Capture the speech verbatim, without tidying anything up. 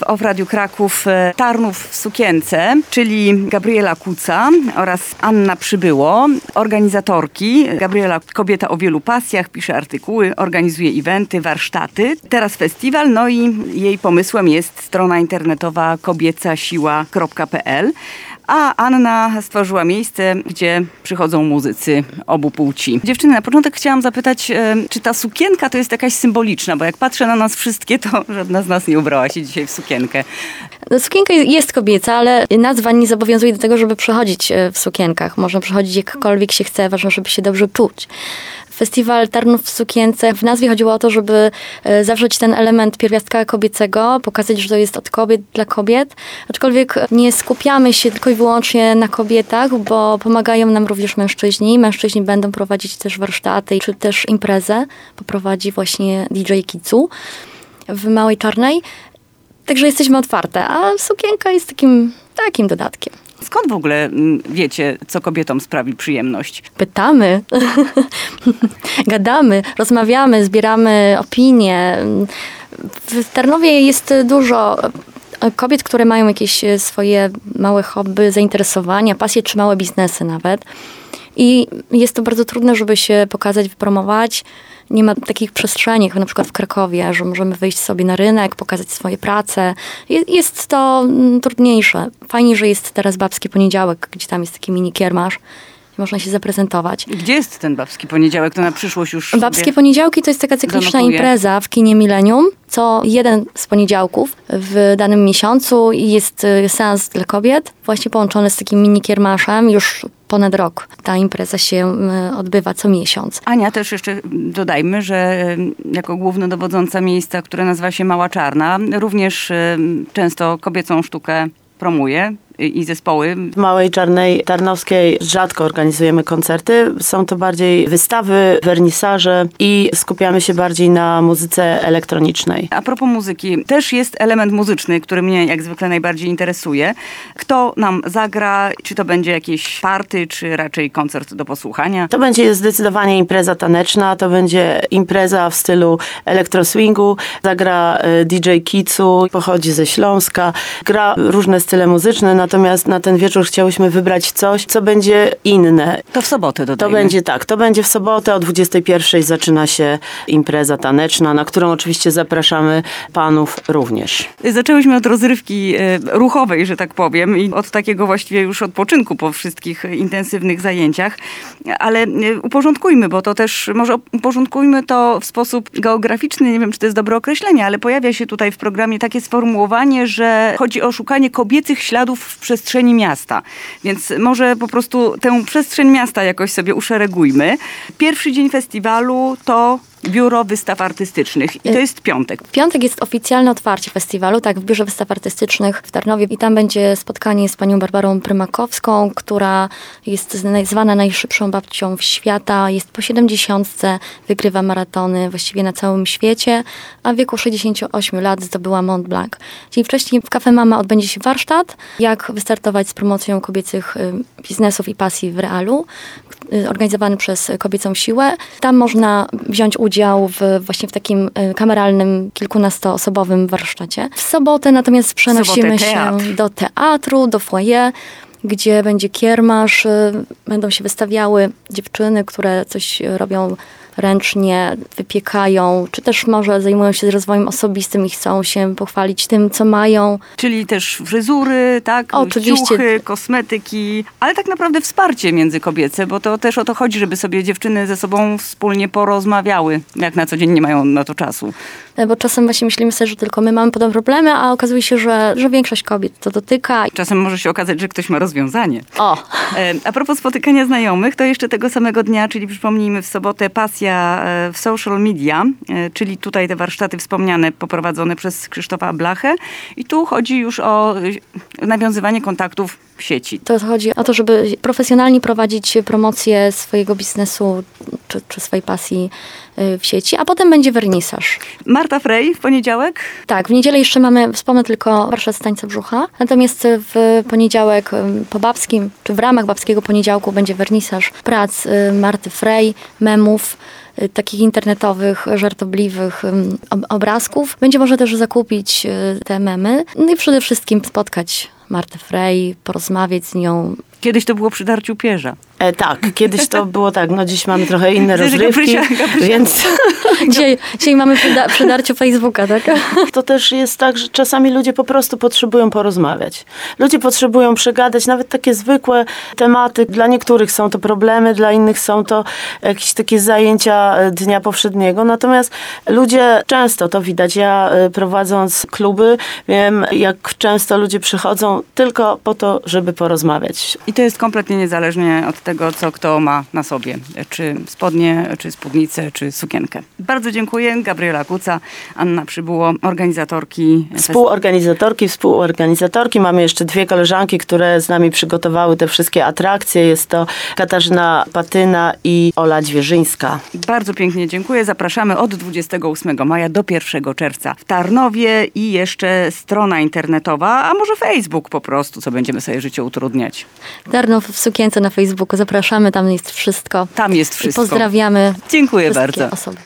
O W Radiu Kraków Tarnów w sukience, czyli Gabriela Kuca oraz Anna Przybyło, organizatorki. Gabriela, kobieta o wielu pasjach, pisze artykuły, organizuje eventy, warsztaty. Teraz festiwal, no i jej pomysłem jest strona internetowa kobieca siła kropka p l. A Anna stworzyła miejsce, gdzie przychodzą muzycy obu płci. Dziewczyny, na początek chciałam zapytać, czy ta sukienka to jest jakaś symboliczna, bo jak patrzę na nas wszystkie, to żadna z nas nie ubrała się dzisiaj w sukienkę. No, sukienka jest kobieca, ale nazwa nie zobowiązuje do tego, żeby przychodzić w sukienkach. Można przychodzić jakkolwiek się chce, ważne, żeby się dobrze czuć. Festiwal Tarnów w sukience, w nazwie chodziło o to, żeby zawrzeć ten element pierwiastka kobiecego, pokazać, że to jest od kobiet dla kobiet. Aczkolwiek nie skupiamy się tylko i wyłącznie na kobietach, bo pomagają nam również mężczyźni. Mężczyźni będą prowadzić też warsztaty, czy też imprezę. Poprowadzi właśnie D J Kicu w Małej Czarnej. Także jesteśmy otwarte, a sukienka jest takim, takim dodatkiem. Skąd w ogóle wiecie, co kobietom sprawi przyjemność? Pytamy, gadamy, rozmawiamy, zbieramy opinie. W Tarnowie jest dużo kobiet, które mają jakieś swoje małe hobby, zainteresowania, pasje czy małe biznesy nawet. I jest to bardzo trudne, żeby się pokazać, wypromować. Nie ma takich przestrzeni, jak na przykład w Krakowie, że możemy wyjść sobie na rynek, pokazać swoje prace. Jest to trudniejsze. Fajnie, że jest teraz Babski Poniedziałek, gdzie tam jest taki mini kiermasz. Można się zaprezentować. Gdzie jest ten Babski Poniedziałek? To na przyszłość już... Babskie Poniedziałki to jest taka cykliczna zanotuję. impreza w kinie Millennium. Co jeden z poniedziałków w danym miesiącu jest seans dla kobiet, właśnie połączony z takim mini kiermaszem już ponad rok. Ta impreza się odbywa co miesiąc. Ania, też jeszcze dodajmy, że jako głównodowodząca miejsca, które nazywa się Mała Czarna, również często kobiecą sztukę promuje. I zespoły. W Małej Czarnej Tarnowskiej rzadko organizujemy koncerty. Są to bardziej wystawy, wernisaże i skupiamy się bardziej na muzyce elektronicznej. A propos muzyki, też jest element muzyczny, który mnie jak zwykle najbardziej interesuje. Kto nam zagra? Czy to będzie jakieś party, czy raczej koncert do posłuchania? To będzie zdecydowanie impreza taneczna, to będzie impreza w stylu elektroswingu. Zagra D J Kicu, pochodzi ze Śląska. Gra różne style muzyczne, natomiast na ten wieczór chciałyśmy wybrać coś, co będzie inne. To w sobotę dodajmy. To będzie tak, to będzie w sobotę o dwudziestej pierwszej zaczyna się impreza taneczna, na którą oczywiście zapraszamy panów również. Zaczęłyśmy od rozrywki ruchowej, że tak powiem, i od takiego właściwie już odpoczynku po wszystkich intensywnych zajęciach, ale uporządkujmy, bo to też, może uporządkujmy to w sposób geograficzny, nie wiem, czy to jest dobre określenie, ale pojawia się tutaj w programie takie sformułowanie, że chodzi o szukanie kobiecych śladów w przestrzeni miasta. Więc może po prostu tę przestrzeń miasta jakoś sobie uszeregujmy. Pierwszy dzień festiwalu to Biuro Wystaw Artystycznych i to jest piątek. W piątek jest oficjalne otwarcie festiwalu, tak, w Biurze Wystaw Artystycznych w Tarnowie i tam będzie spotkanie z panią Barbarą Prymakowską, która jest zwana najszybszą babcią świata, jest po siedemdziesiątce, wygrywa maratony właściwie na całym świecie, a w wieku sześćdziesięciu ośmiu lat zdobyła Mont Blanc. Dzień wcześniej w Cafe Mama odbędzie się warsztat, jak wystartować z promocją kobiecych biznesów i pasji w realu, organizowany przez Kobiecą Siłę. Tam można wziąć udział w, właśnie w takim kameralnym, kilkunastoosobowym warsztacie. W sobotę natomiast przenosimy się do teatru, do foyer, gdzie będzie kiermasz, będą się wystawiały dziewczyny, które coś robią ręcznie, wypiekają, czy też może zajmują się rozwojem osobistym i chcą się pochwalić tym, co mają. Czyli też fryzury, tak? Oczywiście. Ciuchy, kosmetyki, ale tak naprawdę wsparcie międzykobiece, bo to też o to chodzi, żeby sobie dziewczyny ze sobą wspólnie porozmawiały, jak na co dzień nie mają na to czasu. Bo czasem właśnie myślimy sobie, że tylko my mamy podobne problemy, a okazuje się, że, że większość kobiet to dotyka. Czasem może się okazać, że ktoś ma rozwiązanie. O! A propos spotykania znajomych, to jeszcze tego samego dnia, czyli przypomnijmy w sobotę, pasja w social media, czyli tutaj te warsztaty wspomniane, poprowadzone przez Krzysztofa Blachę. I tu chodzi już o nawiązywanie kontaktów w sieci. To chodzi o to, żeby profesjonalnie prowadzić promocję swojego biznesu czy, czy swojej pasji w sieci, a potem będzie wernisaż. Marta Frey w poniedziałek? Tak, w niedzielę jeszcze mamy, wspomnę tylko, warsztat z tańca brzucha. Natomiast w poniedziałek po babskim, czy w ramach babskiego poniedziałku będzie wernisaż prac Marty Frey, memów. y, takich internetowych, żartobliwych y, ob- obrazków. Będzie można też zakupić y, te memy. No i przede wszystkim spotkać Martę Frey, porozmawiać z nią. Kiedyś to było przy darciu pierza. E, tak, kiedyś to było tak, no dziś mamy trochę inne Widzę, że rozrywki, Gabrysia- Gabrysia- więc Dzisiaj, dzisiaj mamy przyda- przydarcie Facebooka, tak? to też jest tak, że czasami ludzie po prostu potrzebują porozmawiać. Ludzie potrzebują przegadać nawet takie zwykłe tematy. Dla niektórych są to problemy, dla innych są to jakieś takie zajęcia dnia powszedniego. Natomiast ludzie często, to widać, ja y, prowadząc kluby, wiem jak często ludzie przychodzą tylko po to, żeby porozmawiać. I to jest kompletnie niezależnie od tego, co kto ma na sobie. Czy spodnie, czy spódnicę, czy sukienkę. Bardzo dziękuję. Gabriela Kuca, Anna Przybyło, organizatorki. Współorganizatorki, współorganizatorki. Mamy jeszcze dwie koleżanki, które z nami przygotowały te wszystkie atrakcje. Jest to Katarzyna Patyna i Ola Dźwierzyńska. Bardzo pięknie dziękuję. Zapraszamy od dwudziestego ósmego maja do pierwszego czerwca w Tarnowie i jeszcze strona internetowa, a może Facebook po prostu, co będziemy sobie życie utrudniać. Tarnów w sukience na Facebooku. Zapraszamy, tam jest wszystko. Tam jest I wszystko. pozdrawiamy Dziękuję wszystkie bardzo. osoby.